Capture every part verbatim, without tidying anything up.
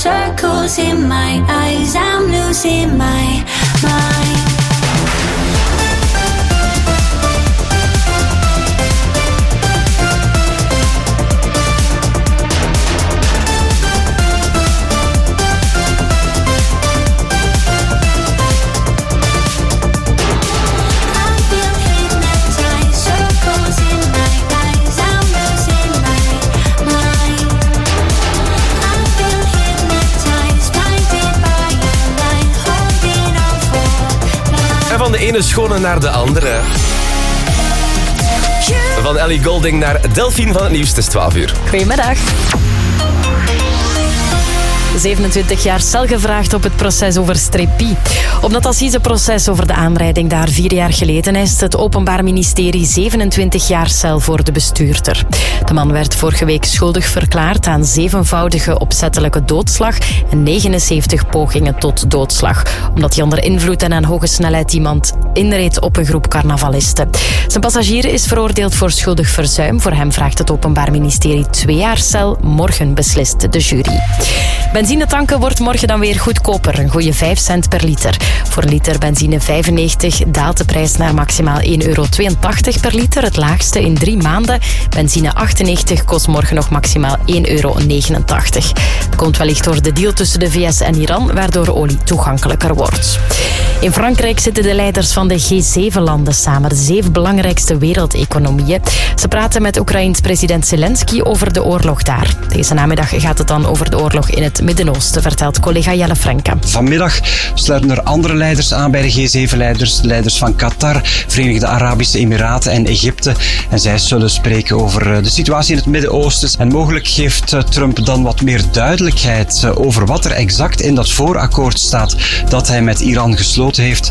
circles in my eyes. I'm losing my mind. Van de ene schone naar de andere. Van Ellie Goulding naar Delphine van het nieuws. Het is twaalf uur. Goedemiddag. zevenentwintig jaar cel gevraagd op het proces over Strepi. Op dat assiseproces over de aanrijding daar vier jaar geleden is het Openbaar Ministerie zevenentwintig jaar cel voor de bestuurder. De man werd vorige week schuldig verklaard aan zevenvoudige opzettelijke doodslag en negenenzeventig pogingen tot doodslag. Omdat hij onder invloed en aan hoge snelheid iemand inreed op een groep carnavalisten. Zijn passagier is veroordeeld voor schuldig verzuim. Voor hem vraagt het Openbaar Ministerie twee jaar cel. Morgen beslist de jury. Benzine tanken wordt morgen dan weer goedkoper, een goede vijf cent per liter. Voor een liter benzine vijfennegentig daalt de prijs naar maximaal één euro tweeëntachtig per liter, het laagste in drie maanden. Benzine achtennegentig kost morgen nog maximaal één euro negenentachtig. Dat komt wellicht door de deal tussen de V S en Iran, waardoor olie toegankelijker wordt. In Frankrijk zitten de leiders van de G zeven landen samen, de zeven belangrijkste wereldeconomieën. Ze praten met Oekraïens president Zelensky over de oorlog daar. Deze namiddag gaat het dan over de oorlog in het Midden-Oosten, vertelt collega Jelle Frenke. Vanmiddag sluiten er andere leiders aan bij de G zeven leiders. Leiders van Qatar, Verenigde Arabische Emiraten en Egypte. En zij zullen spreken over de situatie in het Midden-Oosten. En mogelijk geeft Trump dan wat meer duidelijkheid over wat er exact in dat voorakkoord staat dat hij met Iran gesloten heeft.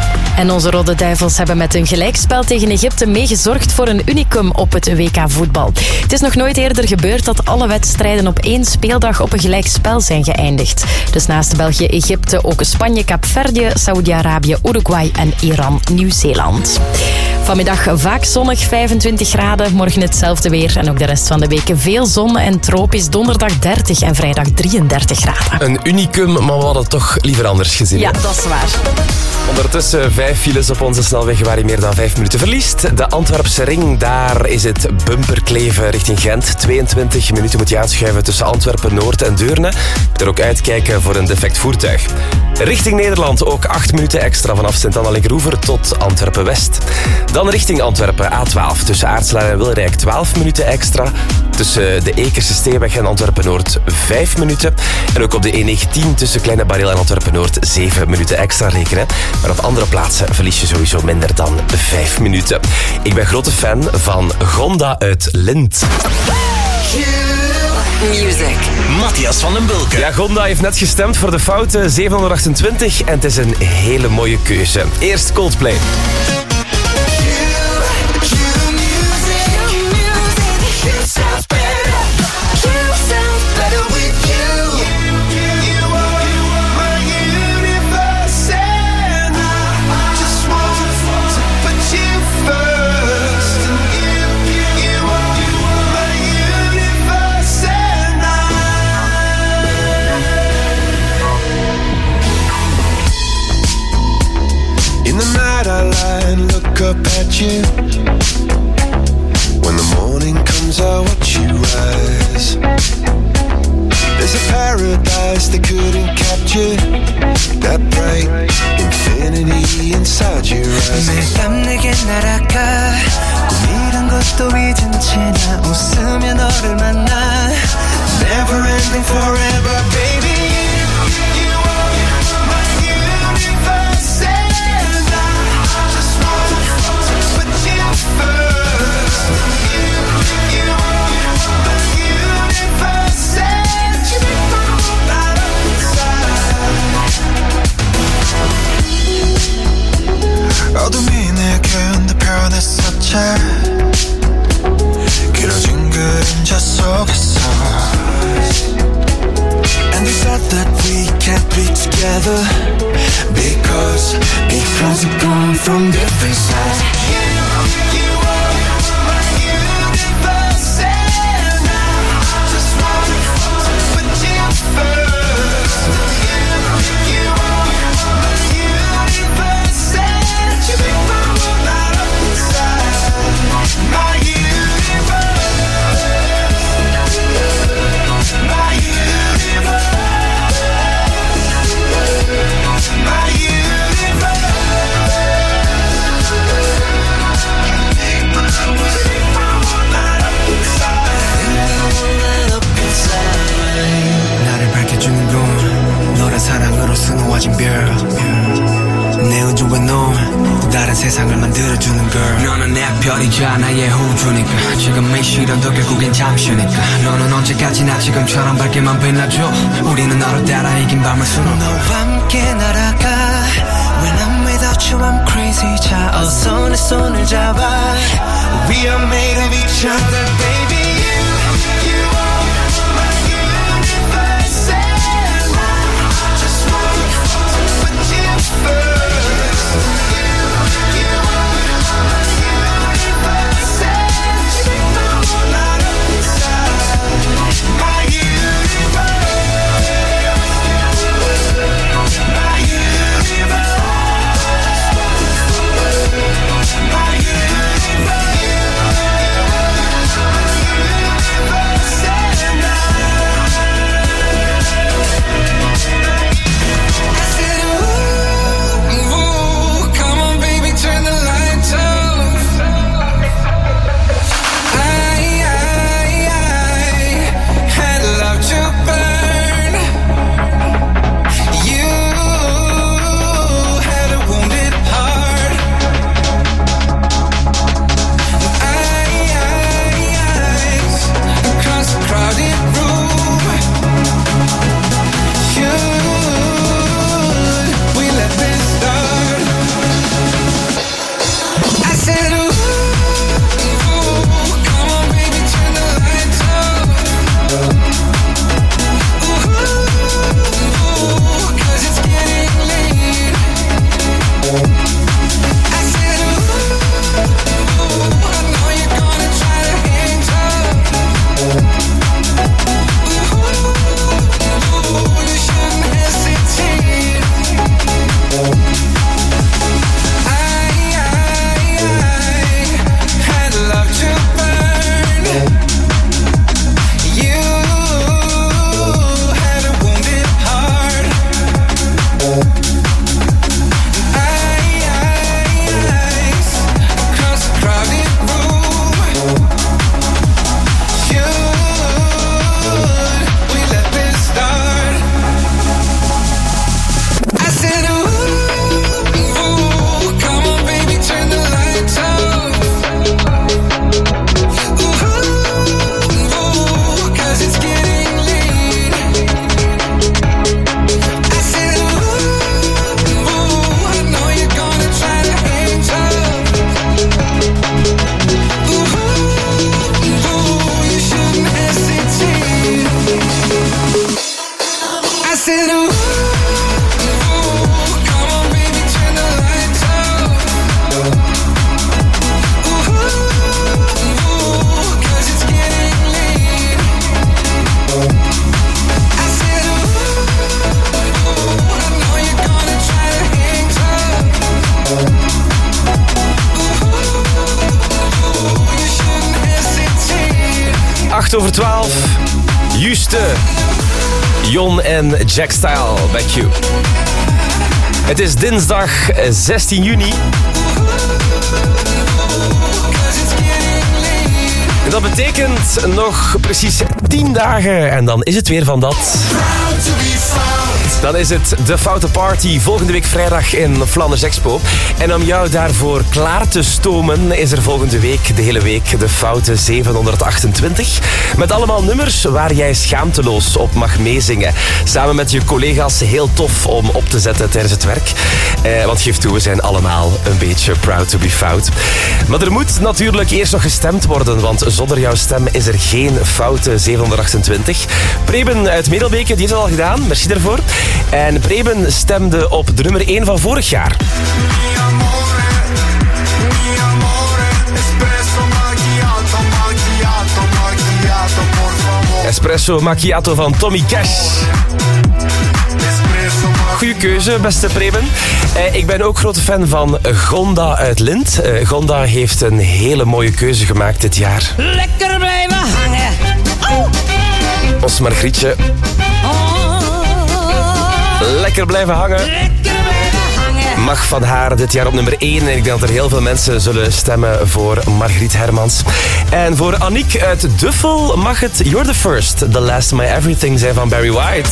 En onze Rode Duivels hebben met een gelijkspel tegen Egypte meegezorgd voor een unicum op het W K voetbal. Het is nog nooit eerder gebeurd dat alle wedstrijden op één speeldag op een gelijkspel zijn geëindigd. Dus naast België, Egypte ook Spanje, Kaapverdië, Saoedi-Arabië, Uruguay en Iran, Nieuw-Zeeland. Vanmiddag vaak zonnig, vijfentwintig graden. Morgen hetzelfde weer en ook de rest van de week veel zon en tropisch. Donderdag dertig en vrijdag drieëndertig graden. Een unicum, maar we hadden toch liever anders gezien. Ja, dat is waar. Ondertussen vijf files op onze snelweg waar je meer dan vijf minuten verliest. De Antwerpse ring, daar is het bumperkleven richting Gent. tweeëntwintig minuten moet je aanschuiven tussen Antwerpen, Noord en Deurne. Je moet er ook uitkijken voor een defect voertuig. Richting Nederland ook acht minuten extra vanaf Sint-Anna-Linkeroever tot Antwerpen-West. Dan richting Antwerpen A twaalf tussen Aartselaar en Wilrijk twaalf minuten extra. Tussen de Ekerse Steenweg en Antwerpen-Noord vijf minuten. En ook op de E negentien tussen Kleine Bareel en Antwerpen-Noord zeven minuten extra rekenen. Maar op andere plaatsen verlies je sowieso minder dan vijf minuten. Ik ben grote fan van Gonda uit Lint. Music. Matthias van den Bulke. Ja, Gonda heeft net gestemd voor de foute zevenhonderdachtentwintig en het is een hele mooie keuze. Eerst Coldplay. I lie and look up at you. When the morning comes, I watch you rise. There's a paradise they couldn't capture. That bright infinity inside your eyes. 매일 밤 내게 날아가 꿈이란 것도 잊은 채 나 웃으며 너를 만나. Never ending forever, baby. 어둠이 내겐 내 변했었지. 길어진 그림자 속에서. And they said that we can't be together because because we're born from different sides. You, you are my universe, and I just want to put you first. 세상을 만들어주는 girl 너는 내 별이자 나의 호주니까 지금의 시련도 결국엔 잠시니까 너는 언제까지나 지금처럼 밝게만 빛나줘 우리는 너를 따라 이긴 밤을 수놓 너와 함께 날아가 When I'm without you I'm crazy 자 어서 내 손을 잡아 We are made of each other baby You, you are my universe And I just want to put you first You, you are my universe And you know light up inside My universe My universe My universe Over twaalf. Juste. Jon en Jack Style. Back you. Het is dinsdag zestien juni. Dat betekent nog precies tien dagen en dan is het weer van dat. Dan is het de Foute Party volgende week vrijdag in Flanders Expo. En om jou daarvoor klaar te stomen is er volgende week, de hele week, de Foute zevenhonderdachtentwintig. Met allemaal nummers waar jij schaamteloos op mag meezingen. Samen met je collega's, heel tof om op te zetten tijdens het werk. Eh, want geef toe, we zijn allemaal een beetje proud to be fout. Maar er moet natuurlijk eerst nog gestemd worden, want zonder jouw stem is er geen Foute zevenhonderdachtentwintig. Preben uit Middelbeke, die heeft het al gedaan. Merci daarvoor. En Preben stemde op de nummer één van vorig jaar. Espresso Macchiato van Tommy Cash. Goeie keuze, beste Preben. Eh, ik ben ook grote fan van Gonda uit Lint. Eh, Gonda heeft een hele mooie keuze gemaakt dit jaar. Lekker blijven hangen. Oh. Ons Margrietje. Lekker blijven hangen. Lekker blijven hangen. Mag van haar dit jaar op nummer één. En ik denk dat er heel veel mensen zullen stemmen voor Margriet Hermans. En voor Aniek uit Duffel mag het You're the First, The Last, My Everything zijn van Barry White.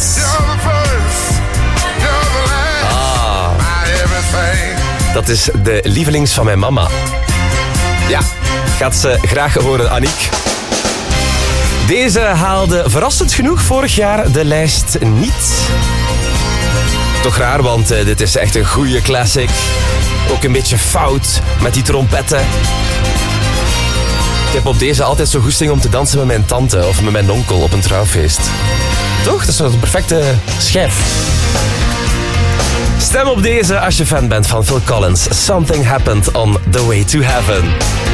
Dat is de lievelings van mijn mama. Ja, gaat ze graag horen, Aniek. Deze haalde verrassend genoeg vorig jaar de lijst niet. Toch raar, want uh, dit is echt een goede classic. Ook een beetje fout met die trompetten. Ik heb op deze altijd zo goesting om te dansen met mijn tante of met mijn onkel op een trouwfeest. Toch? Dat is een perfecte schijf. Stem op deze als je fan bent van Phil Collins. Something happened on the way to heaven.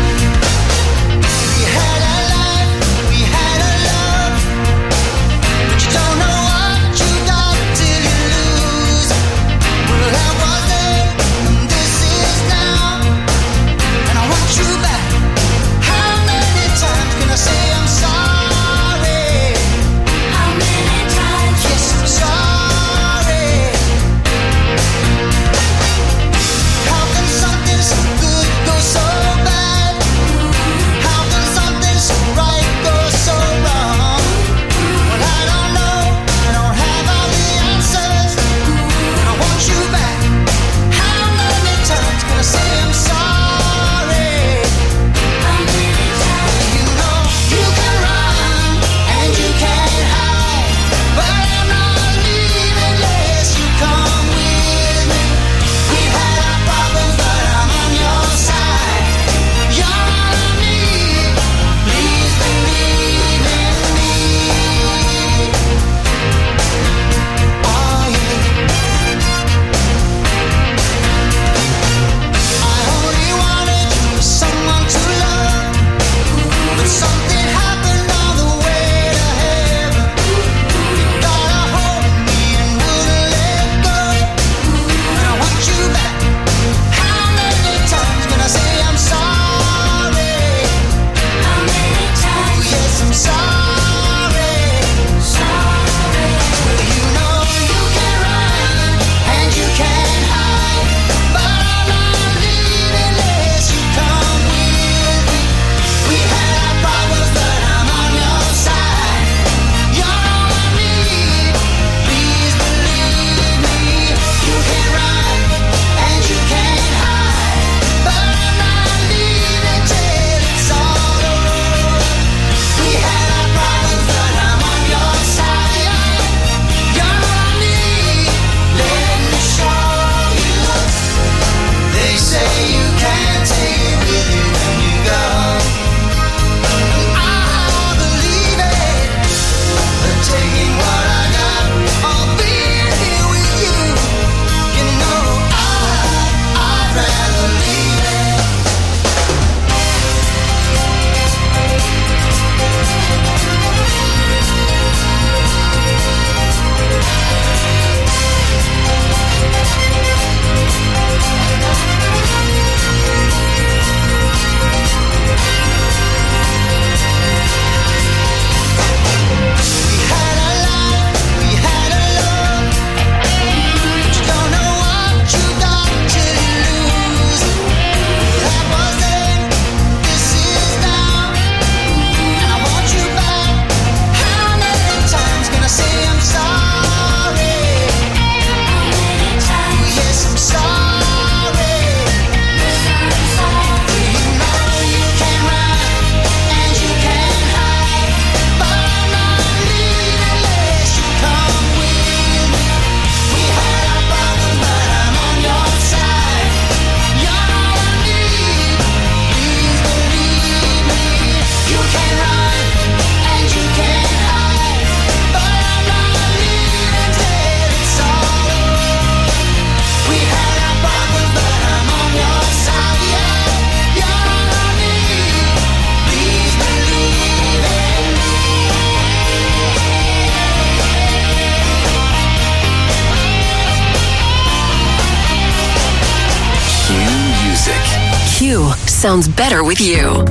Sounds better with you.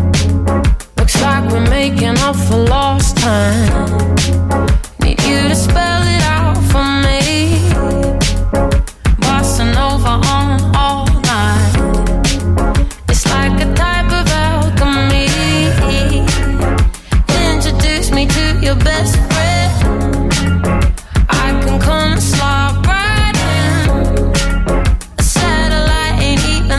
Looks like we're making up for lost time. Need you to spell it out for me. Bossa Nova on all night. It's like a type of alchemy. Introduce me to your best friend. I can come and slide right in. A satellite ain't even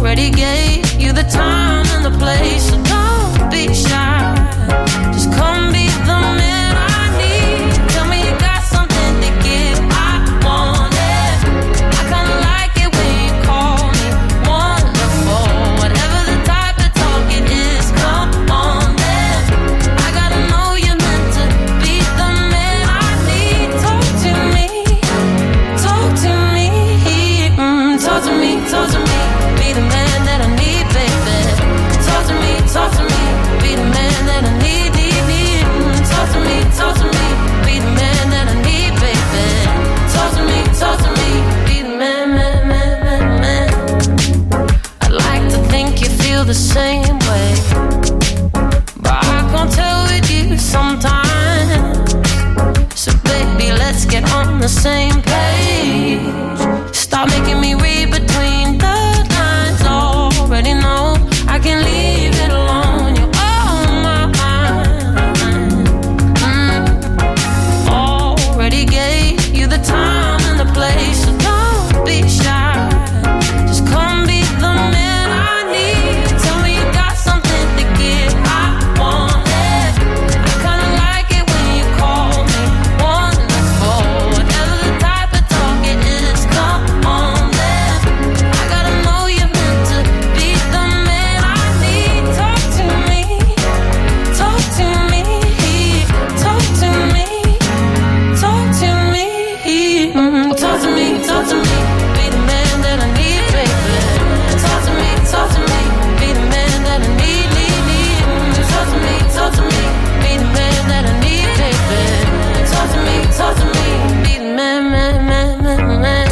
already gave you the time and the place, so don't be shy. Just come be the man I need. Tell me you got something to give, I want it. I kinda like it when you call me wonderful. Whatever the type of talk it is, come on then. I gotta know you're meant to be the man I need. Talk to me, talk to me, mm, talk to me, talk to me. Be the man that I need, baby. Talk to me, talk to me. Be the man that I need, need, need. Mm, talk to me, talk to me. Be the man that I need, baby. Talk to me, talk to me. Be the man, man, man, man, man. I'd like to think you feel the same way, but I can't tell with you sometimes. So baby, let's get on the same page. Stop making me read between the lines. Already know I can leave it alone. You're on my mind. Mm. Already gave you the time and the place, so don't be shy. Just come be the man I need. Tell me you got something to give, I want it. I kinda like it when you call me wonderful. Whatever the type of talk it is, come on then. I gotta know you're meant to be the man I need. Talk to me, talk to me, talk to me, talk to me, mm, talk to me, talk to me. Be the man that I need, baby. Talk to me, talk to me. Be the man that I need, need, need. Mm, talk to me, talk to me. Be the man that I need, baby. Talk to me, talk to me. Be the man, man, man, man, man.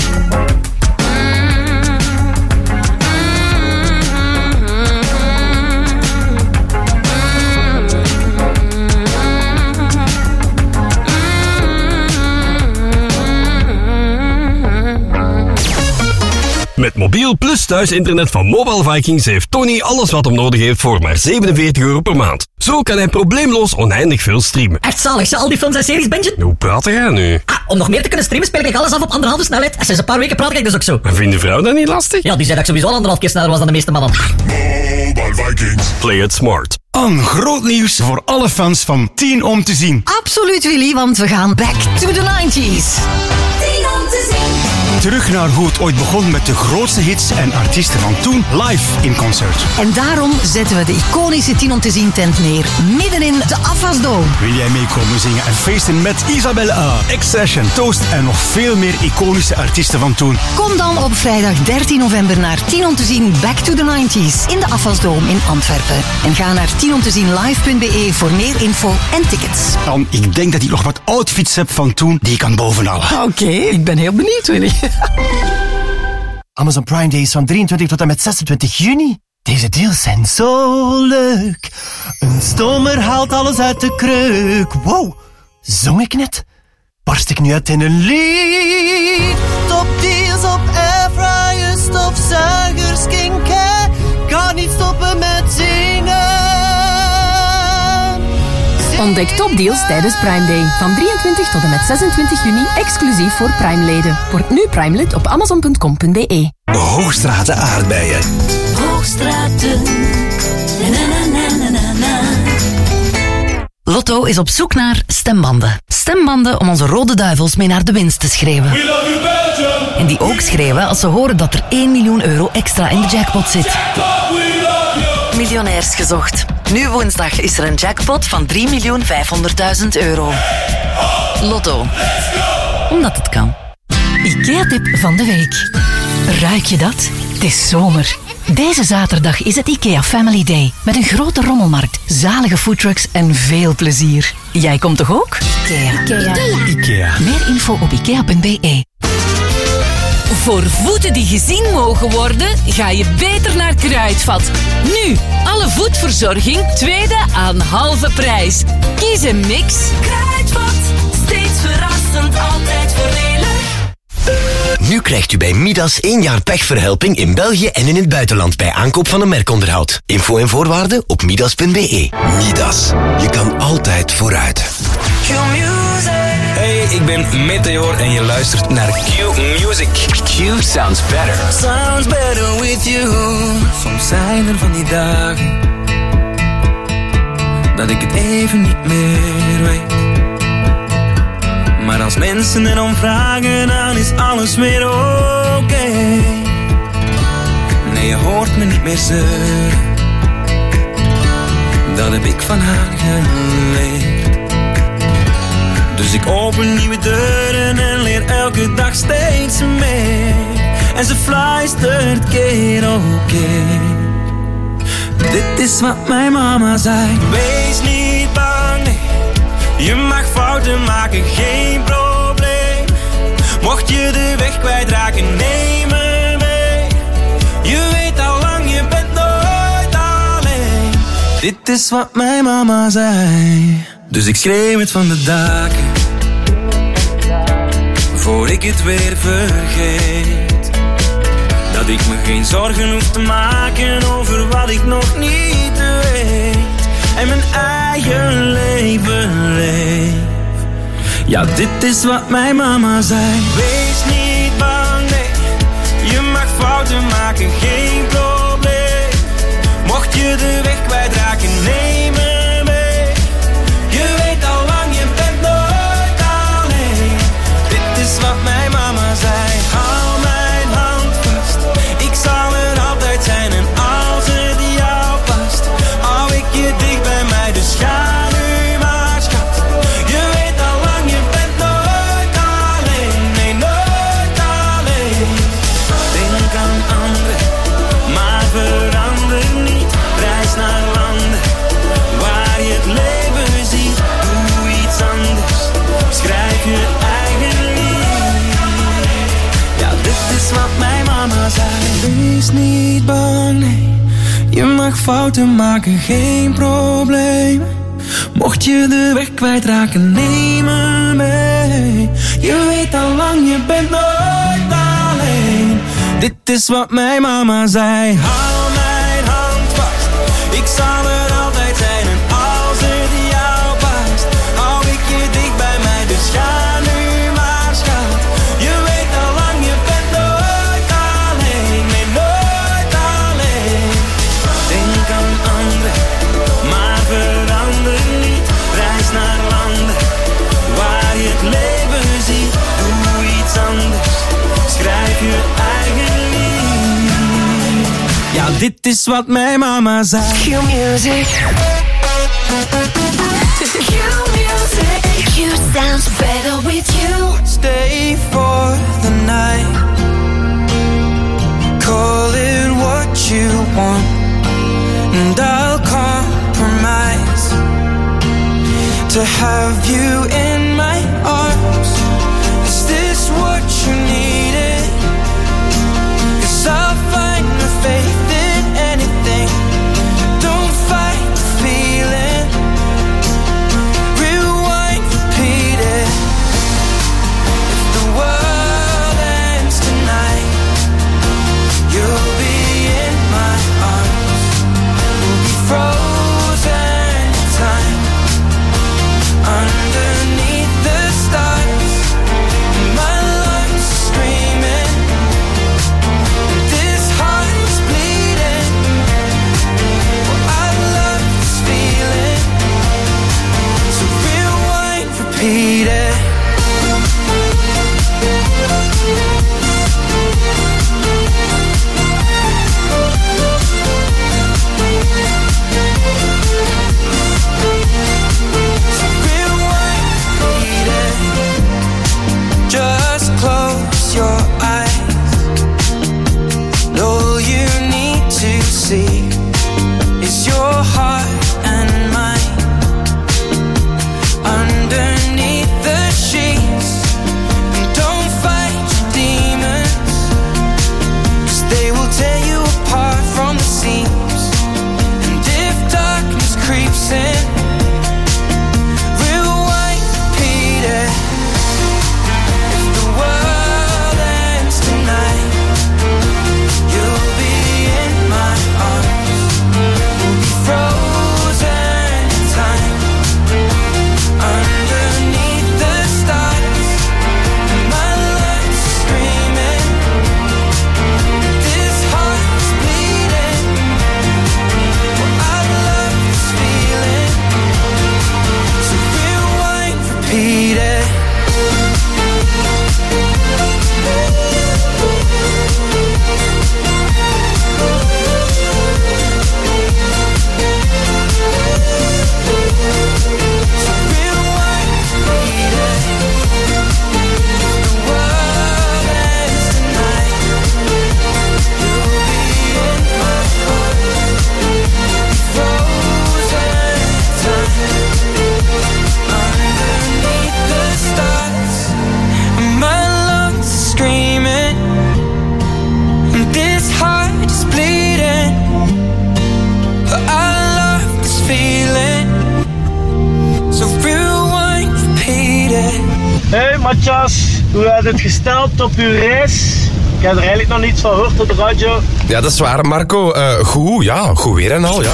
Met mobiel plus thuisinternet van Mobile Vikings heeft Tony alles wat hem nodig heeft voor maar zevenenveertig euro per maand. Zo kan hij probleemloos oneindig veel streamen. Echt zalig, al die films en series, Benjen? Hoe praat jij nu? Ah, om nog meer te kunnen streamen speel ik alles af op anderhalve snelheid. En sinds een paar weken praat ik dus ook zo. En vindt de vrouw dat niet lastig? Ja, die zei dat ik sowieso al anderhalf keer sneller was dan de meeste mannen. Mobile Vikings. Play it smart. Een groot nieuws voor alle fans van tien om te zien. Absoluut, Willy, want we gaan back to the nineties. tien om te zien. Terug naar hoe het ooit begon met de grootste hits en artiesten van toen live in concert. En daarom zetten we de iconische tien om te zien tent neer, midden in de Afasdome. Wil jij meekomen zingen en feesten met Isabelle A, X-Session, Toast en nog veel meer iconische artiesten van toen? Kom dan op vrijdag dertien november naar tien om te zien Back to the nineties in de Afasdome in Antwerpen. En ga naar tien om te zien live punt b e voor meer info en tickets. Dan, ik denk dat ik nog wat outfits heb van toen die ik kan bovenhalen. Oké, okay, ik ben heel benieuwd, Willy. Amazon Prime Day is van drieëntwintig tot en met zesentwintig juni. Deze deals zijn zo leuk. Een stomer haalt alles uit de kreuk. Wow, zong ik net? Barst ik nu uit in een lied? Top deals op airfryers, stofzuigers, skincare. Kan niet stoppen met zingen. Ontdek topdeals tijdens Prime Day. Van drieëntwintig tot en met zesentwintig juni, exclusief voor Prime-leden. Word nu Prime-lid op amazon punt com punt b e. Hoogstraten aardbeien. Hoogstraten. Na, na, na, na, na, na. Lotto is op zoek naar stembanden. Stembanden om onze rode duivels mee naar de winst te schreeuwen. We love you, Belgium. En die ook schreeuwen als ze horen dat er één miljoen euro extra in de jackpot zit. Miljonairs gezocht. Nu woensdag is er een jackpot van drie miljoen vijfhonderdduizend euro. Lotto. Omdat het kan. IKEA-tip van de week. Ruik je dat? Het is zomer. Deze zaterdag is het IKEA Family Day. Met een grote rommelmarkt, zalige foodtrucks en veel plezier. Jij komt toch ook? IKEA. Ikea. Ikea. Meer info op ikea punt b e. Voor voeten die gezien mogen worden, ga je beter naar Kruidvat. Nu, alle voetverzorging, tweede aan halve prijs. Kies een mix. Kruidvat, steeds verrassend, altijd voordelig. Nu krijgt u bij Midas één jaar pechverhelping in België en in het buitenland bij aankoop van een merkonderhoud. Info en voorwaarden op midas punt b e. Midas, je kan altijd vooruit. Hey, ik ben Meteor en je luistert naar Q Music. Q sounds better. Sounds better with you. Soms zijn er van die dagen dat ik het even niet meer weet. Maar als mensen erom vragen, dan is alles weer oké. Okay. Nee, je hoort me niet meer zeuren. Dat heb ik van haar geleerd. Dus ik open nieuwe deuren en leer elke dag steeds meer. En ze fluistert keer op keer. Dit is wat mijn mama zei. Wees niet bang, nee. Je mag fouten maken, geen probleem. Mocht je de weg kwijtraken, neem me mee. Je weet al lang, je bent nooit alleen. Dit is wat mijn mama zei. Dus ik schreeuw het van de daken, voor ik het weer vergeet. Dat ik me geen zorgen hoef te maken over wat ik nog niet weet. En mijn eigen leven leef. Ja, dit is wat mijn mama zei. Wees niet bang, nee. Je mag fouten maken, geen probleem. Mocht je de weg kwijtraken, neem me mee. Je weet al lang, je bent nooit alleen. Dit is wat mijn mama zei. Hou mijn hand vast, ik zal er altijd zijn. En als het jou past, hou ik je dicht bij mij. Dus ga nu maar, schat. Je weet al lang, je bent nooit alleen. Nee, nooit alleen. Denk aan anderen, maar verander niet. Reis naar landen waar je het leven ziet. Doe iets anders, schrijf je eigen lied. Ja, dit is wat mijn mama zei. Wees niet bang, nee. Je mag fouten maken, geen probleem. Mocht je de weg kwijtraken, neem me mee. Je weet al lang, je bent nooit alleen. Dit is wat mijn mama zei. Hou mijn hand vast, ik zal er altijd zijn. En als het jou past, hou ik je dicht bij mij. Dus ga nu maar, schat. Je weet al lang, je bent nooit alleen. Nee, nooit alleen. Denk aan anderen, maar verander niet. Reis naar landen waar je het leven ziet. Doe iets anders, schrijf je eigen lied. Ja, dit is wat mijn mama zei. Q Music. Q Music. Q sounds better with you. Stay for the night. Call it what you want, and I'll compromise to have you in my arms. Is this what you needed? 'Cause I'll find the faith in anything. Don't fight the feeling. Rewind, repeat it. If the world ends tonight, you'll be in my arms. We'll be frozen in time underneath the Matthias, hoe heb je het gesteld op uw reis? Ik heb er eigenlijk nog niets van gehoord op de radio. Ja, dat is waar, Marco. Uh, goed, ja, goed weer en al, ja.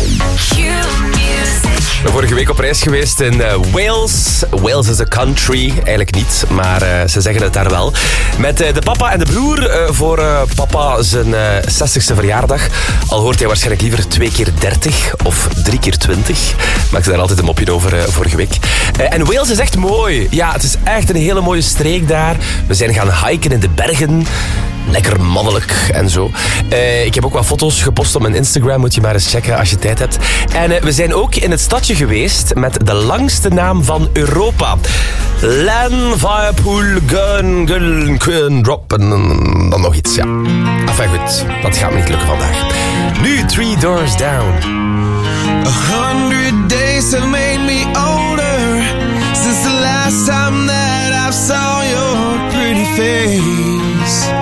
Ik ben vorige week op reis geweest in uh, Wales. Wales is a country. Eigenlijk niet, maar uh, ze zeggen het daar wel. Met uh, de papa en de broer uh, voor uh, papa zijn uh, zestigste verjaardag. Al hoort hij waarschijnlijk liever twee keer dertig of drie keer twintig. Maakte daar altijd een mopje over uh, vorige week. Uh, en Wales is echt mooi. Ja, het is echt een hele mooie streek daar. We zijn gaan hiken in de bergen. Lekker mannelijk en zo. Uh, ik heb ook wat foto's gepost op mijn Instagram. Moet je maar eens checken als je tijd hebt. En uh, we zijn ook in het stadje geweest met de langste naam van Europa. Len, Viapool, Gun, Gun, Kun, Drop en dan nog iets, ja. Enfin goed, dat gaat me niet lukken vandaag. Nu Three Doors Down. A hundred days have made me older since the last time that I saw your pretty face.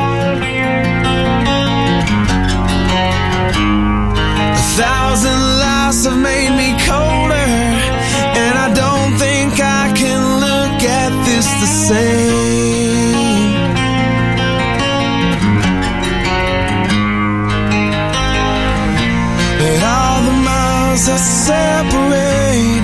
A thousand lives have made me colder, and I don't think I can look at this the same. But all the miles that separate,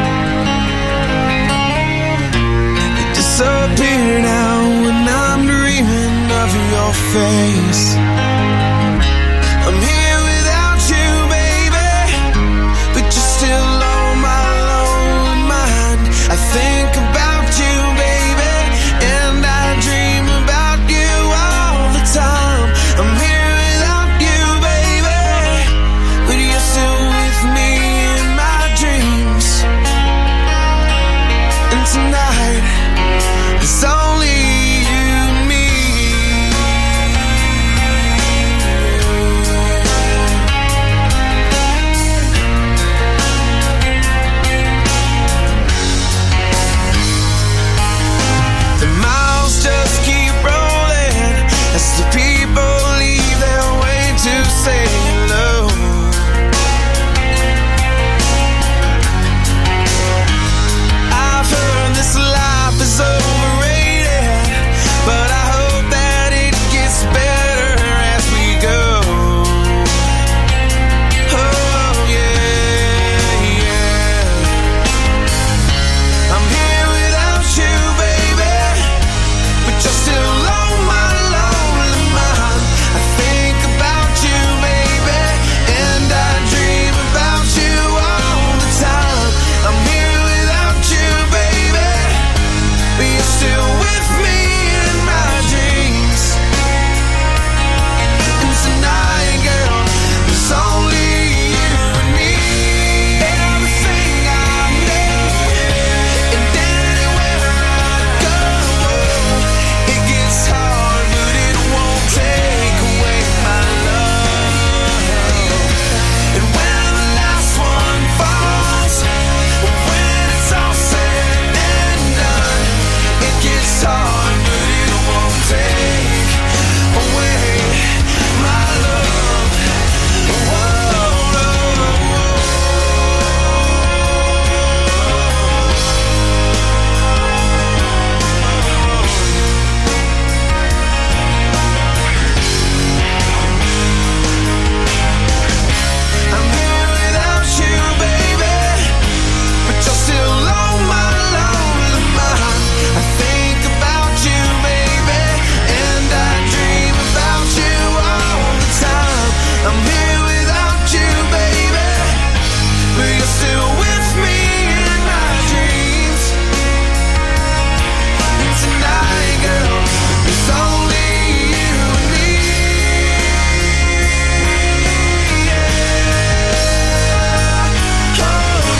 they disappear now when I'm dreaming of your face. I'm here without you, baby, but you're still on my lonely mind. I think about you, baby, and I dream about you all the time. I'm here without you, baby, but you're still with me in my dreams. And tonight, it's only you and me. The miles just keep rolling as the people leave their way to say hello. I've heard this life is overrated, but I hope that it gets better as we go. Oh yeah, yeah. I'm here without you, baby, but you're still on my lonely mind. I think about you, baby, and I dream about you all the time. I'm here without you, baby, but you're still with me in my dreams. And tonight, girl, it's only you and me. Everything I know, and anywhere I go, it gets hard, but it won't take away my love. And when the last one falls, when it's all said and done, it gets hard, but it won't take away my love. Whoa, I'm here without you, baby, but you're still on my lonely mind. I think about you, baby, and I dream about you all the time. I'm here without you, baby, but you're still with me in my dreams. And tonight, girl, it's only you and me. Yeah. Oh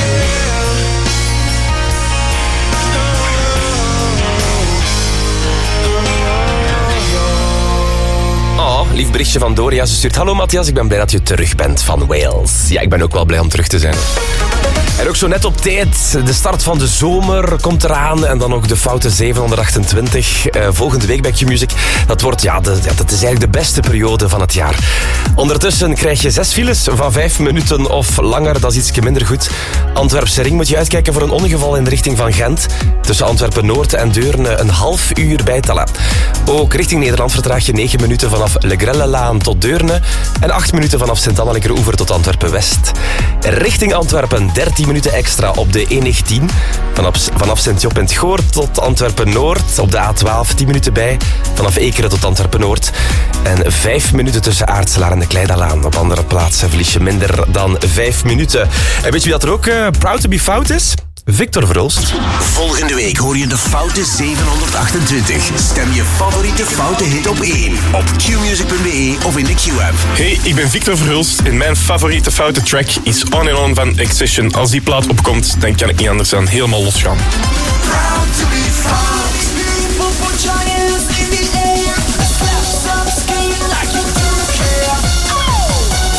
yeah. Oh, lief berichtje van Doria. Ze stuurt: hallo Matthias, ik ben blij dat je terug bent van Wales. Ja, ik ben ook wel blij om terug te zijn. En ook zo net op tijd, de start van de zomer komt eraan. En dan ook de foute zevenhonderdachtentwintig. Uh, volgende week bij Q-Music. Dat wordt, ja, de, ja, dat is eigenlijk de beste periode van het jaar. Ondertussen krijg je zes files van vijf minuten of langer. Dat is ietsje minder goed. Antwerpse ring moet je uitkijken voor een ongeval in de richting van Gent. Tussen Antwerpen-Noord en Deurne een half uur bijtellen. Ook richting Nederland vertraag je negen minuten vanaf Le Grelle-Laan tot Deurne. En acht minuten vanaf Sint-Anne-Linkeroever tot Antwerpen-West. Richting Antwerpen dertien minuten extra op de E negentien. Vanaf, vanaf Sint-Job in het Goor tot Antwerpen-Noord. Op de A twaalf tien minuten bij. Vanaf Ekeren tot Antwerpen-Noord. En vijf minuten tussen Aartselaar en de Kleidalaan. Op andere plaatsen verlies je minder dan vijf minuten. En weet je wie dat er ook uh, proud to be fout is? Victor Verhulst. Volgende week hoor je de foute zevenhonderdachtentwintig. Stem je favoriete foute hit op één. Op q music punt b e of in de Q-app. Hey, ik ben Victor Verhulst. En mijn favoriete foute track is On and On van Accession. Als die plaat opkomt, dan kan ik niet anders dan helemaal losgaan. Proud to be found. People put your hands in the air. Slap some skin like you do care. Oh!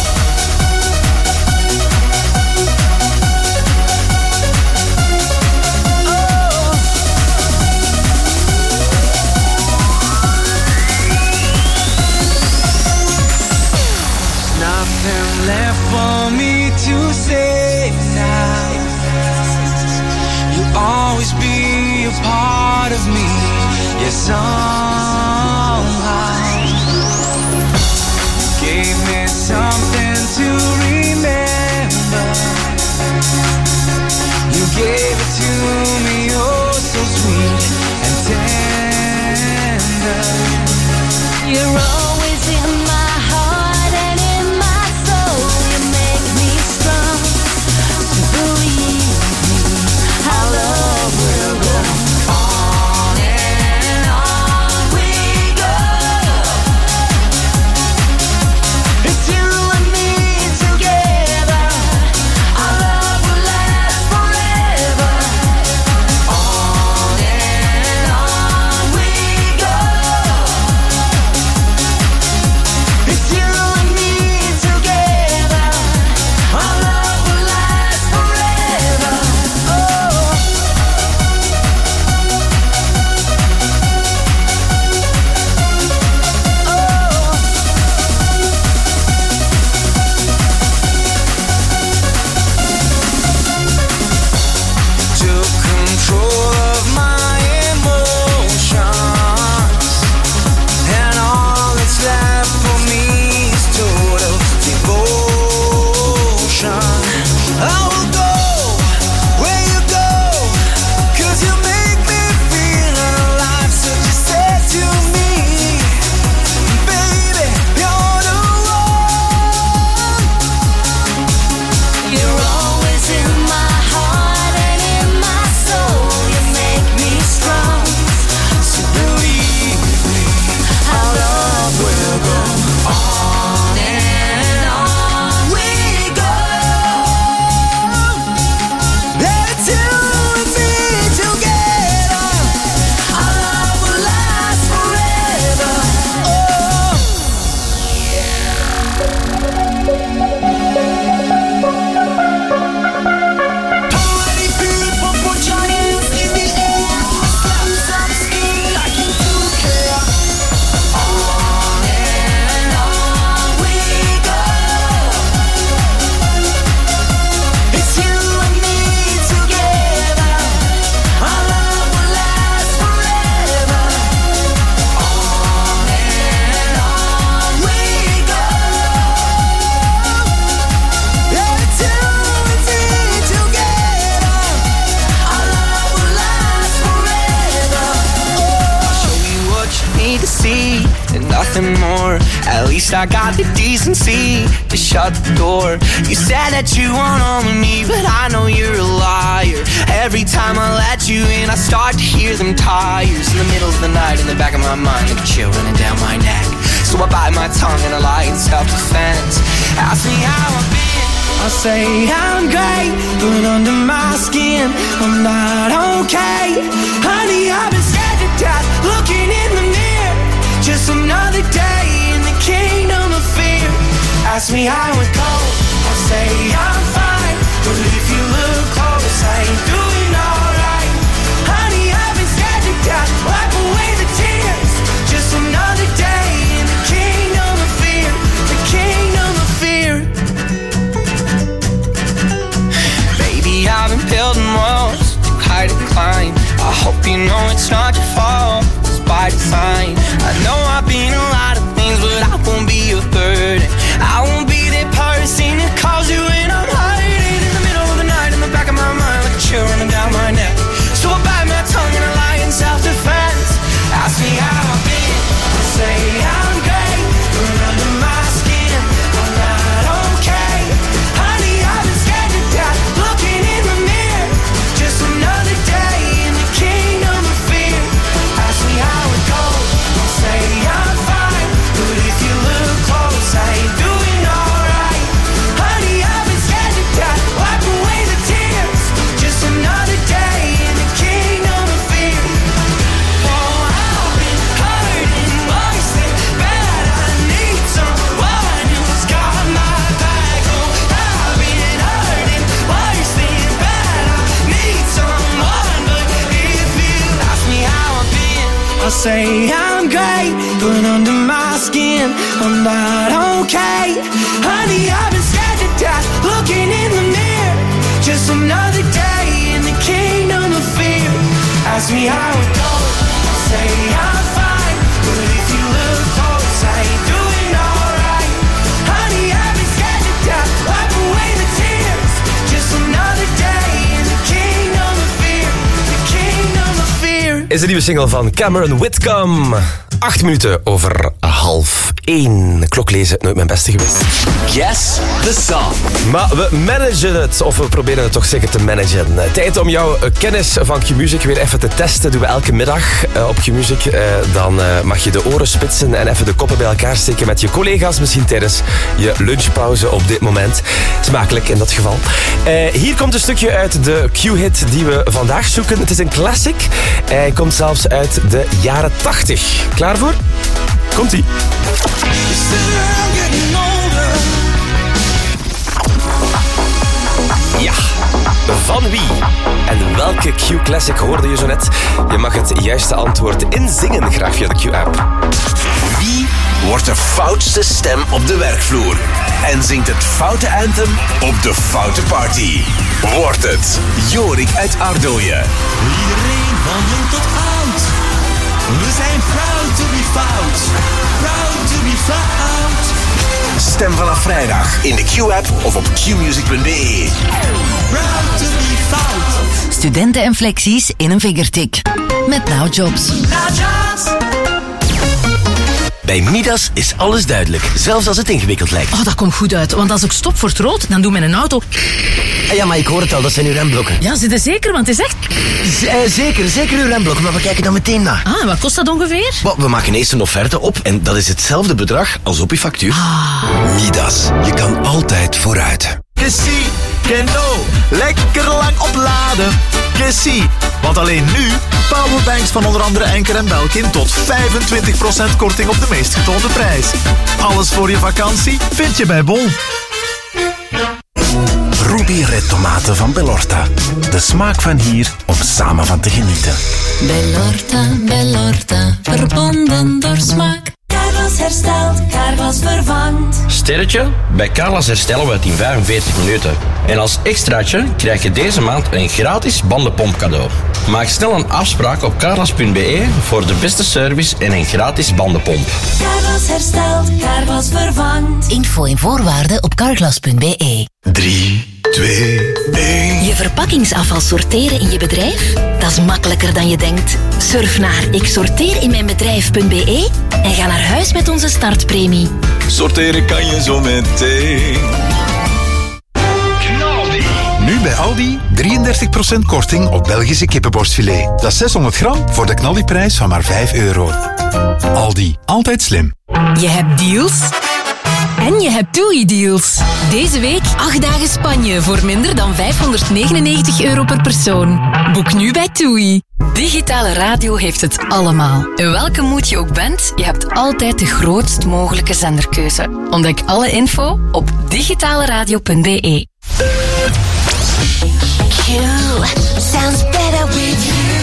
Nothing left for me to say now. You'll always be a part of me. Yes, somehow gave me something to remember. You gave it to me, oh, so sweet and tender. You're always in my heart and in my soul. You make me strong to believe me. Our love will go on and on we go. It's you and me together. Our love will last forever. On and on we go. It's you and me together. Our love will last forever. Oh. Took control of my emotions, and all that's left for me is total devotion. I will go where you go, 'cause you make me feel alive. So just say to me, baby, you're the one. You're always in my heart and in my soul. You make me strong. So believe me, our love will go on and on we go. It's you and me together. Our love will last forever. Oh. Party people, put your hands in the air. Slap some skin like you do care. On and on we go. It's you and me together. Our love will last forever. On and on we go. Yeah, it's you and me together. Our love will last forever. I'll show you what you need to see and nothing more. At least I got the decency to shut the door. You said that you want on with me, but I know you're a liar. Every time I let you in, I start to hear them tires in the middle of the night in the back of my mind, like a chill running down my neck. So I bite my tongue and I lie in self-defense. Ask me how I've been, I'll say I'm great, but under my skin, I'm not okay. Honey, I've been scared to death, looking in the mirror. Just another day in the kingdom of fear. Ask me how it goes, I'll say I'm fine, but if you look hard to find. I know I've been a lot of things, but I won't be a burden. I won't be that person that calls you when I'm hiding in the middle of the night in the back of my mind like a chill running down my neck. So I bite my tongue and I lie in self-defense. Ask me how I've been, say I'm great, but under my skin I'm not okay. Honey, I've been scared to death, looking in the mirror. Just another day in the kingdom of fear. Ask me how it goes, I'll say I'm fine, but if you look close, I ain't doing alright. Honey, I've been scared to death, wipe away the tears. Just another day in the kingdom of fear. Oh, I've been hurting, worse than bad. I need someone who's got my back. Oh, I've been hurting, worse than bad. I need someone, but if you ask me how I've been, I'll say I'm great, but under my skin I'm not okay. Honey, I've been scared to death, looking in the mirror. Just another day in the kingdom of fear. Ask me how it goes, I'll say I'm fine, but if you look close, I ain't doing alright. Honey, I've been scared to death, wipe away the tears. Just another day in the kingdom of fear. The kingdom of fear. Is de nieuwe single van Cameron Whitcomb. Acht minuten over half één. Klok lezen, nooit mijn beste geweest. Guess the song. Maar we managen het, of we proberen het toch zeker te managen. Tijd om jouw kennis van Q-Music weer even te testen. Doen we elke middag uh, op Q-Music. Uh, dan uh, mag je de oren spitsen en even de koppen bij elkaar steken met je collega's. Misschien tijdens je lunchpauze op dit moment. Smakelijk in dat geval. Uh, hier komt een stukje uit de Q-hit die we vandaag zoeken. Het is een classic. Hij komt zelfs uit de jaren tachtig. Klaar voor? Komt-ie. Ja, van wie en welke Q-classic hoorde je zo net? Je mag het juiste antwoord inzingen, graag via de Q-app. Wie wordt de foutste stem op de werkvloer en zingt het foute anthem op de foute party? Wordt het Jorik uit Ardooien? Iedereen van jong tot oud. We zijn proud to be fout. Proud to be fout. Stem vanaf vrijdag in de Q-app of op q music punt b e. Proud to be fout. Studenten en flexies in een vingertik. Met Now Jobs. Now Jobs. Bij Midas is alles duidelijk, zelfs als het ingewikkeld lijkt. Oh, dat komt goed uit, want als ik stop voor het rood, dan doe mijn auto... Ja, maar ik hoor het al, dat zijn uw remblokken. Ja, zit er zeker, want het is echt... Z- uh, zeker, zeker uw remblokken, maar we kijken dan meteen na. Ah, en wat kost dat ongeveer? Well, we maken eerst een offerte op en dat is hetzelfde bedrag als op uw factuur. Ah. Midas, je kan altijd vooruit. Kessie, Keno, lekker lang opladen. Kessie, want alleen nu powerbanks van onder andere Enker en Belkin tot vijfentwintig procent korting op de meest getoonde prijs. Alles voor je vakantie vind je bij Bol. Ruby Red tomaten van Bellorta. De smaak van hier om samen van te genieten. Bellorta, Bellorta, verbonden door smaak. Carglass herstelt, Carglass vervangt. Sterretje? Bij Carglass herstellen we het in vijfenveertig minuten. En als extraatje krijg je deze maand een gratis bandenpomp cadeau. Maak snel een afspraak op carglass punt b e voor de beste service en een gratis bandenpomp. Carglass herstelt, Carglass vervangt. Info en voorwaarden op carglass punt b e. drie, twee, één. Je verpakkingsafval sorteren in je bedrijf? Dat is makkelijker dan je denkt. Surf naar ik sorteer in mijn bedrijf punt b e en ga naar huis met onze startpremie. Sorteren kan je zo meteen. Nu bij Aldi drieëndertig procent korting op Belgische kippenborstfilet. Dat is zeshonderd gram voor de knaldiprijs van maar vijf euro. Aldi, altijd slim. Je hebt deals en je hebt TUI-deals. Deze week acht dagen Spanje voor minder dan vijfhonderdnegenennegentig euro per persoon. Boek nu bij TUI. Digitale radio heeft het allemaal. In welke mood je ook bent, je hebt altijd de grootst mogelijke zenderkeuze. Ontdek alle info op digitaleradio punt b e. Q sounds better with you.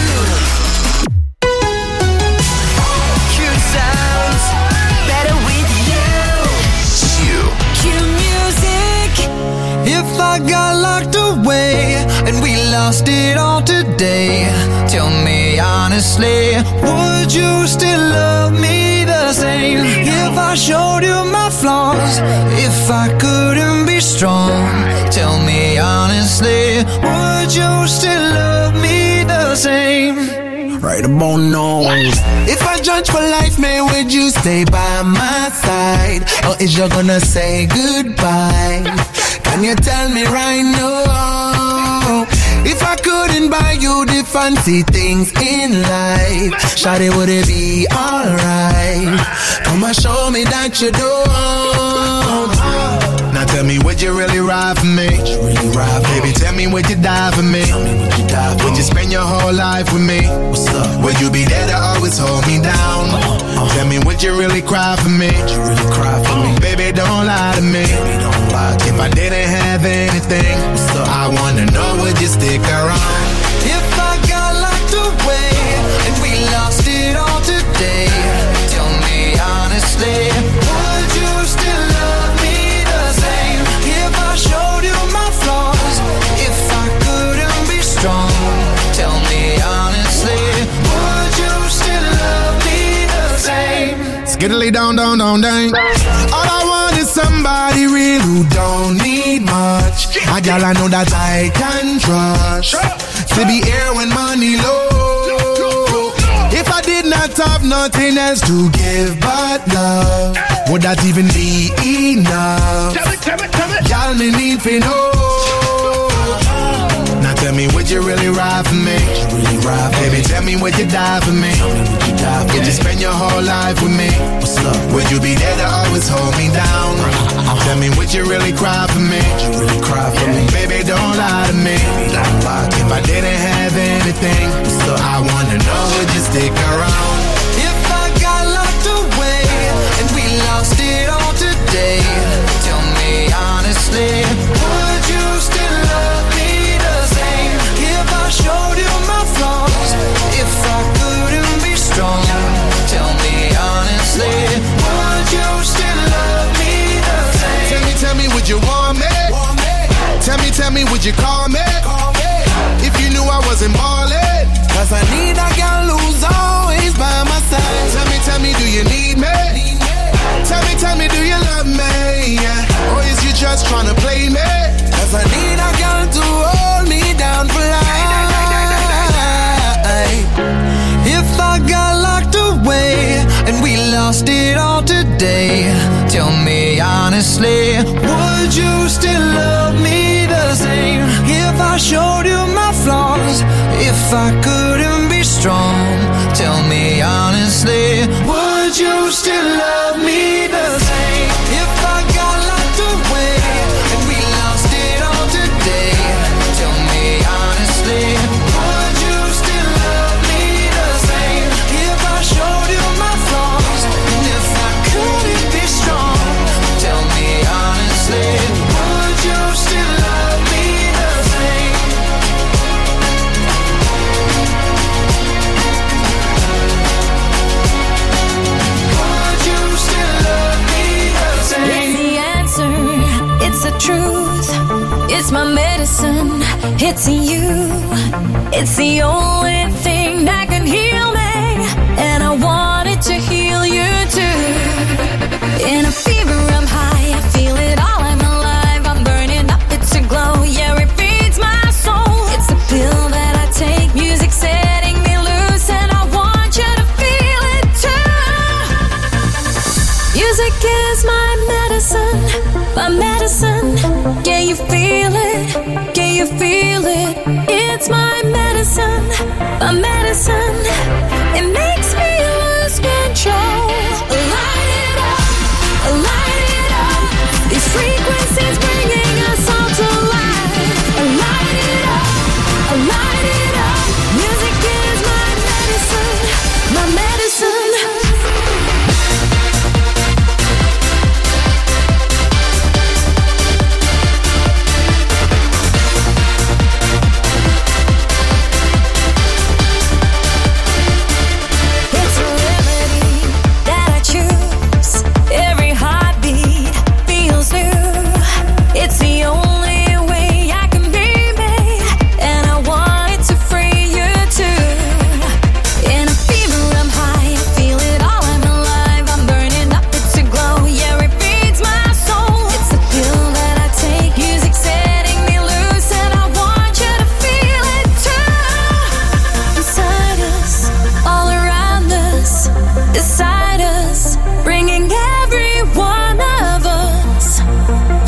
Q sounds better with you. Q. Q music. If If I got locked away and we lost it all today, tell me honestly, would you still love me the same? If I showed you my flaws, if I couldn't be strong, tell me honestly, would you still love me the same? Right about now. If I judge for life, man, would you stay by my side? Or is you gonna say goodbye? Can you tell me right now? If I couldn't buy you the fancy things in life, shawty, would it be alright? Come and show me that you don't. Now tell me, would you really ride for me? Really ride for Baby, tell me, would you die for me? Tell me, would you die for Would you spend your whole life with me? What's up? Would you be there to always hold me down? Uh-huh. Tell me, would you really cry for me? Would you really cry for me? Baby, don't lie to me. Baby, don't lie to If me. I didn't have anything, I wanna know, would you stick around? If I got locked away and we lost it all today, tell me honestly, would you still love me the same? If I showed you my flaws, if I couldn't be strong, tell me honestly, would you still love me the same? Skiddly down, down, down, down. All I want is somebody real who don't need much. A gal I know that I can trust. To be here when money low. If I did not have nothing else to give but love, would that even be enough? Tell me, tell me, tell me. Y'all me need to know. Now tell me, would you really ride for me? Really ride for Baby, me? tell me, would you die for me? Tell me, would you die for Would me? you spend your whole life with me? What's up? Would you be there to always hold me down? Uh-huh. Tell me, would you really cry for me? Would you really cry for me? Baby, don't lie to me. Baby, don't lie to If me. I didn't have anything, I wanna know, would you stick around? If I got locked away and we lost it all today, tell me honestly, would you still love me the same? If I showed you my flaws, if I couldn't be strong, tell me honestly, would you still love me the same? Tell me, tell me, would you want me? Want me? Tell me, tell me, would you call me? Call me. If you knew I wasn't ballin'. Cause I need a girl who's always by my side. Tell me, tell me, do you need me? Need me. Tell me, tell me, do you love me? Yeah. Or is you just tryna play me? Cause I need a girl to hold me down for life. If I got locked away and we lost it all today, tell me honestly, would you still love me the same? If I showed you my flaws, if I couldn't be strong, tell me honestly, would you still love me the same? If I got locked away and we lost it all today, tell me honestly, would you still love me the same? If I showed you my flaws, and if I couldn't be strong, tell me honestly, would you still love me the same? Would you still love me the same? It's the answer, it's the truth, it's my medicine, it's you. It's the only thing that can heal me, and I want it to heal you too. In a fever I'm high, I feel it all, I'm alive, I'm burning up, it's a glow, yeah, it feeds my soul. It's the pill that I take, music setting me loose, and I want you to feel it too. Music is my medicine, my medicine. Yeah, you feel it, yeah, you feel it. It's my medicine, my medicine. It makes me lose control. Light it up, light it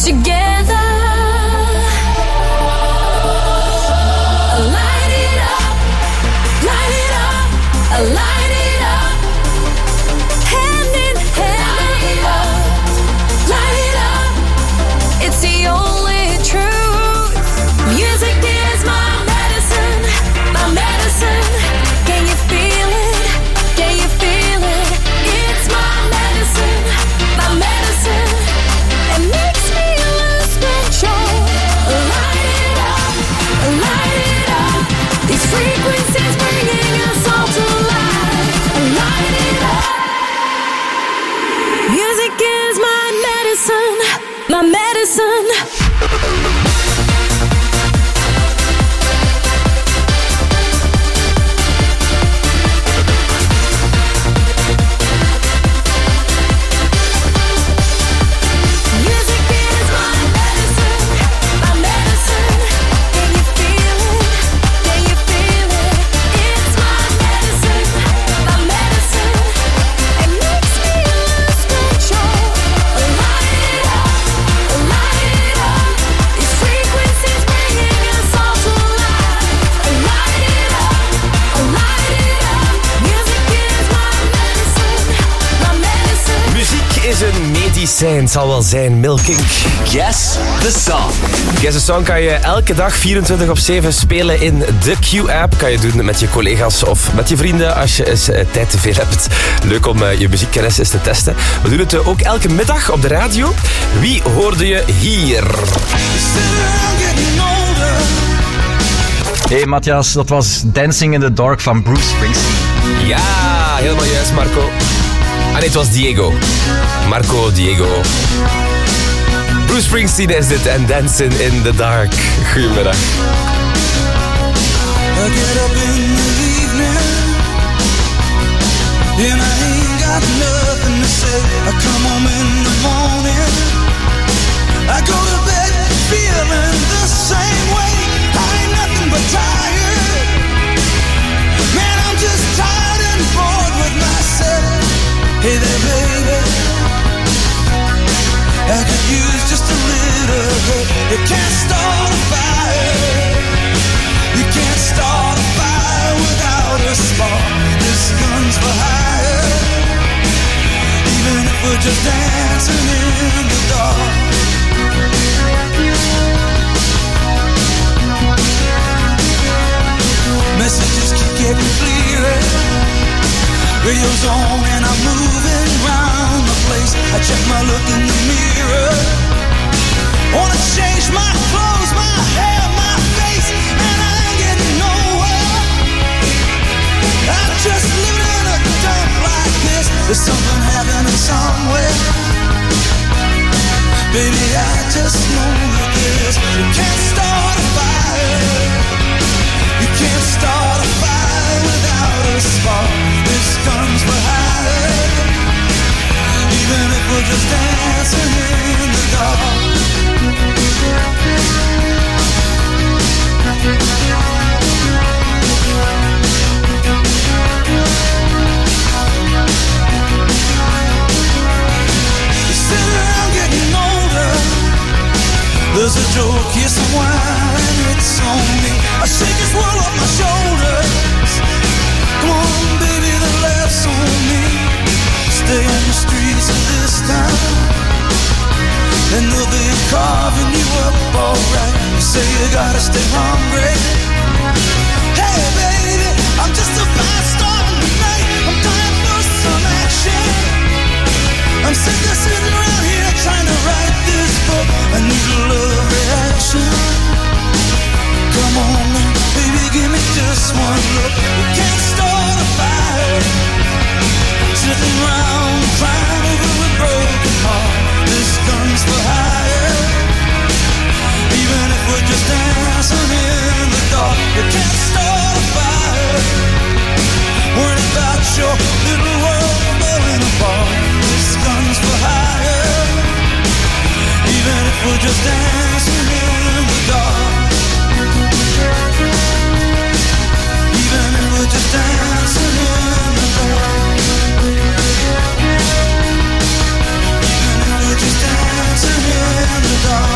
together. Light it up, light it up, light it up. Hand in hand, light it up, light it up. It's the only truth. Music is my medicine, my medicine. Can you feel it? Can you feel it? It's my medicine, my medicine. It makes me lose control. Light it up, light it up. These frequencies bringing us all to life. Light it up. Music is my medicine, my medicine. Is een medicijn, het zal wel zijn. Milking. Guess the song. Guess the song kan je elke dag vierentwintig op zeven spelen in de Q-app. Kan je doen met je collega's of met je vrienden als je eens uh, tijd te veel hebt. Leuk om uh, je muziekkennis eens te testen. We doen het uh, ook elke middag op de radio. Wie hoorde je hier? Hey Matthias, dat was Dancing in the Dark van Bruce Springsteen. Ja, helemaal juist Marco. Ah nee, het was Diego. Marco Diego. Bruce Springsteen is dit en Dancing in the Dark. Goedemiddag. I get up in the evening and I ain't got nothing to say. I come home in the morning, I go to bed feeling the same way. I ain't nothing but tired. Man, I'm just tired and bored with myself. Hey there, baby, I could use just a little help. You can't start a fire. You can't start a fire without a spark. This gun's for hire. Even if we're just dancing in the dark. Messages keep getting clearer. Radio's on and I'm moving round the place. I check my look in the mirror. Wanna change my clothes, my hair, my face, and I ain't getting nowhere. I'm just living in a dump like this. There's something happening somewhere. Baby, I just know that this. You can't start a fire. You can't start a fire without a spark. This gun's for hire. Even if we're just dancing in the dark. Sitting around getting older. There's a joke, here's some wine, and it's on me. I shake this world off my shoulders. Come on, baby, the laughs on me. Stay on the streets of this town, and they'll be carving you up alright. You say you gotta stay hungry. Hey, baby, I'm just a fast star tonight. I'm dying for some action. I'm sick of sitting around here trying to write this book. I need a love reaction. Come on now, baby, give me just one look. You can't start a fire. Sitting around crying over a broken heart. This gun's for hire. Even if we're just dancing in the dark. You can't start a fire. Worried about your little world falling apart. This gun's for hire. Even if we're just dancing in the dark. Even if we're just dancing in the dark. Even if we're just dancing in the dark.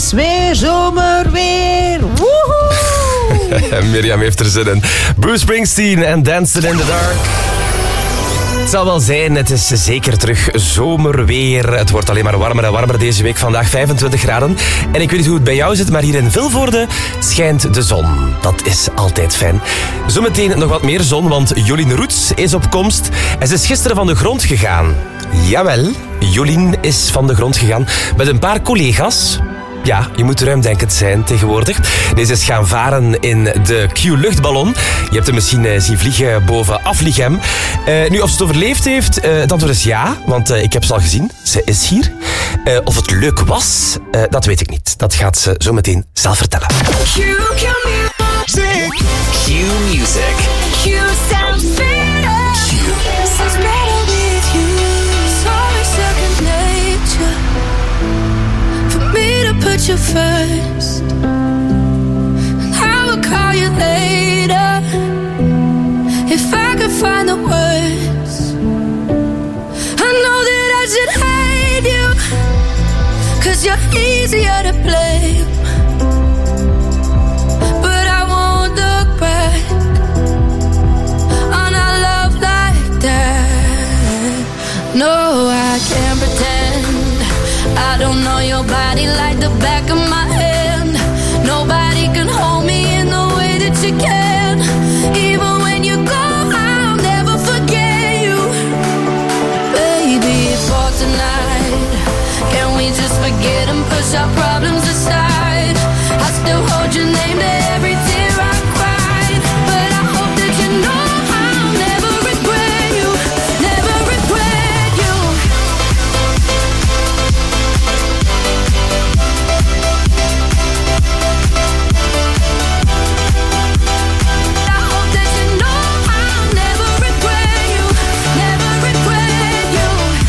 is weer zomerweer. Woehoe! Mirjam heeft er zin in. Bruce Springsteen en Dancing in the Dark. Het zal wel zijn, het is zeker terug zomerweer. Het wordt alleen maar warmer en warmer deze week. Vandaag vijfentwintig graden. En ik weet niet hoe het bij jou zit, maar hier in Vilvoorde schijnt de zon. Dat is altijd fijn. Zometeen nog wat meer zon, want Jolien Roets is op komst. En ze is gisteren van de grond gegaan. Jawel, Jolien is van de grond gegaan met een paar collega's. Ja, je moet ruimdenkend zijn tegenwoordig. Deze is gaan varen in de Q-luchtballon. Je hebt hem misschien uh, zien vliegen boven Afligem. Uh, nu, of ze het overleefd heeft, uh, het antwoord is ja. Want uh, ik heb ze al gezien. Ze is hier. Uh, of het leuk was, uh, dat weet ik niet. Dat gaat ze zo meteen zelf vertellen. Q, Q music. Q music. Q sounds better. Q sounds better with you. Sorry, second nature. For me to put you first. And I will call you later. If I could find the words. I know that I should hate you. Cause you're easier to blame. But I won't look back on a love like that. No, I can't pretend I don't know your body like the back of my hand. Nobody can hold me in the way that you can. Even when you go, I'll never forget you. Baby, for tonight, can we just forget and push our problems aside? I still hold your name to every tear I cried. But I hope that you know I'll never regret you. Never regret you. I hope that you know I'll never regret you. Never regret you.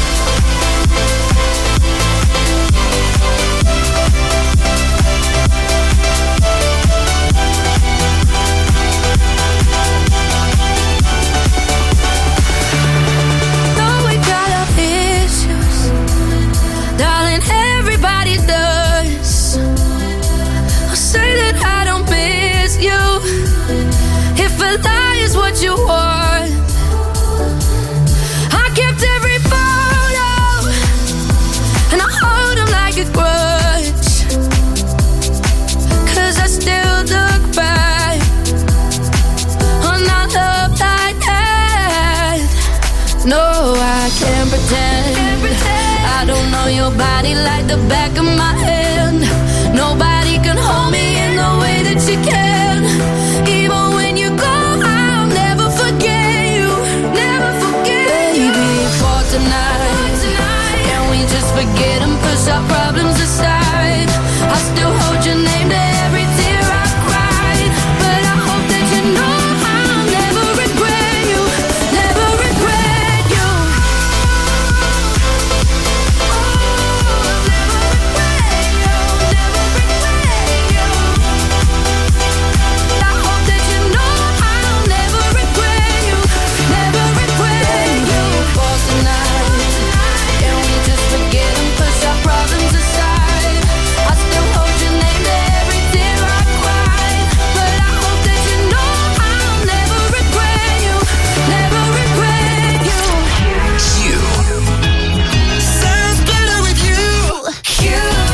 Though we got our issues, darling, everybody does. I'll say that I don't miss you. If a lie is what you want, I kept every photo and I hold them like a grudge. Cause I still look back on our love like that. No, I can't pretend I don't know your body like the back of my hand. Nobody can hold me in the way that you can. Even when you go, I'll never forget you. Never forget you. Baby, for tonight, can we just forget and push our problems aside? I still hold your name to every tear I cried. But I hope that you know I'll never regret you. Never regret you. I hope that you know I'll never regret you. Never regret you. For tonight, can we just forget and push our problems aside? I still hold your name to every tear I cried. But I hope that you know I'll never regret you. Never regret you. Q. Sounds better with you. Q.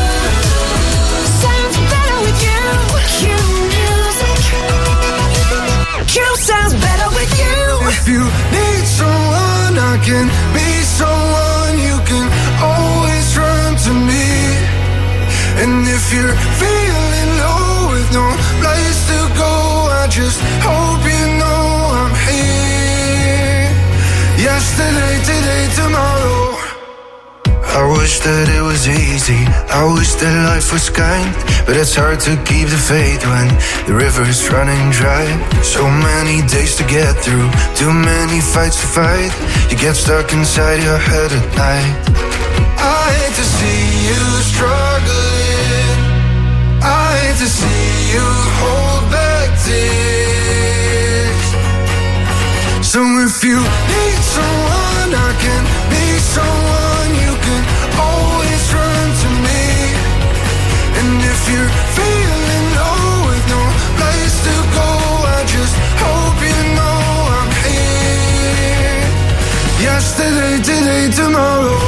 Sounds better with you. Q music. Q sounds better with you. If you need someone, I can be someone. You can always run to me. And if you're feeling low with no place to go, I just hope you know I'm here. Yesterday, today, tomorrow. I wish that it was easy, I wish that life was kind. But it's hard to keep the faith when the river's running dry. So many days to get through, too many fights to fight. You get stuck inside your head at night. I hate to see you struggling, I hate to see you hold back tears. So if you need someone, I can be someone. You can always run to me. And if you're feeling low with no place to go, I just hope you know I'm here. Yesterday, today, tomorrow.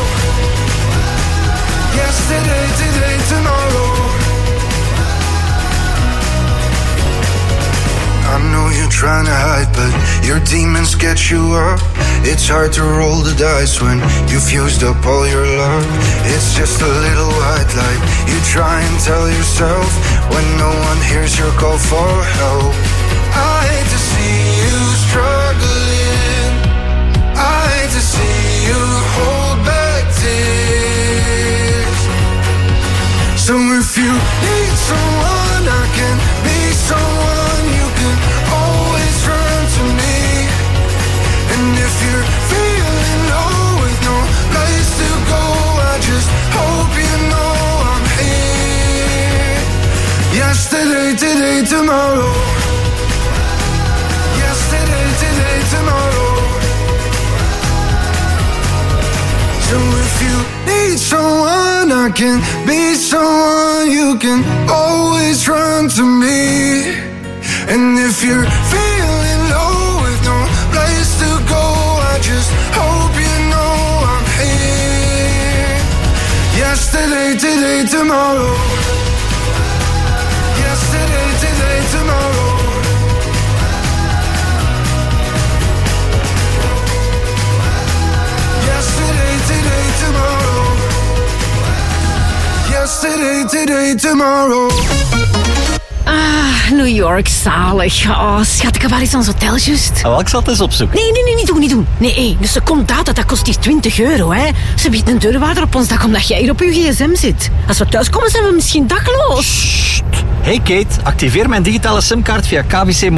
Yesterday, today, tomorrow. I know you're trying to hide, but your demons get you up. It's hard to roll the dice when you've used up all your love. It's just a little white light you try and tell yourself when no one hears your call for help. I hate to see you struggling. I hate to see you hold back tears. So if you need someone, I can be someone. You can always run to me. And if you're feeling low with no place to go, I just hope you know I'm here. Yesterday, today, tomorrow. Yesterday, today, tomorrow. So if you need someone, I can be someone. You can always run to me. And if you're feeling low with no place to go, I just hope you know I'm here. Yesterday, today, tomorrow. Yesterday, today, tomorrow. Yesterday, today, tomorrow. Yesterday, today, tomorrow. Ah, New York, zalig. Oh, schat, waar is ons hotel juist? Oh, ik zal het eens opzoeken. Nee, nee, nee, niet doen, niet doen. Nee, hey, dus ze komt uit, dat kost hier twintig euro, hè. Ze biedt een deurwaarder op ons dak omdat jij hier op je gsm zit. Als we thuis komen, zijn we misschien dakloos. Hey Kate, activeer mijn digitale simkaart via K B C